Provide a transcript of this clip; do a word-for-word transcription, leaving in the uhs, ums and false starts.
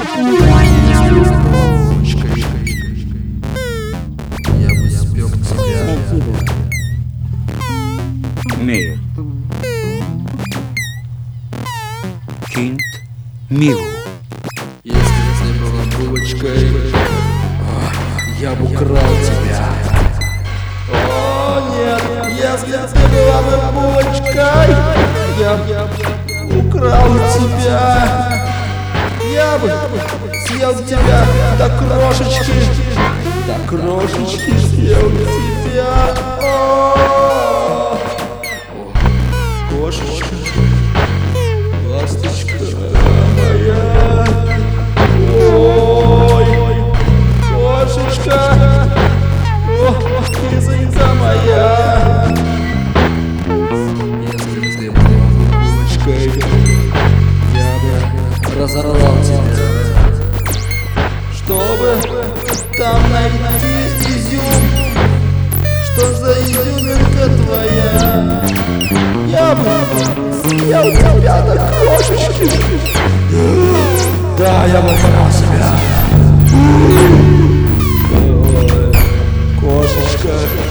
Я бы спек тебя. Мир. Кинт миру. Если бы ты была булочкой, я бы украл тебя. О, нет, если бы ты была бы булочкой, я бы украл тебя. Я бы съел тебя до крошечки, до крошечки съел тебя. О, кошечка, ласточка моя. Ой, кошечка, о, кисонька моя. Если бы ты была булочкой, я бы разорвал тебя, чтобы там найти изюм. Что за изюминка твоя? Я бы съел тебя до крошечки. Да, я бы украл тебя. Ой, кошечка.